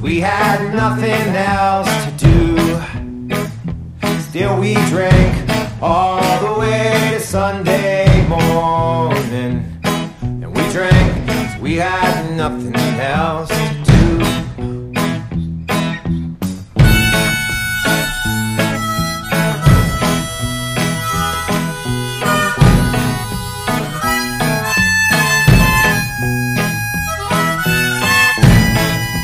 we had nothing else to do. Still we drank all the way to Sunday morning. And we drank 'cause we had nothing else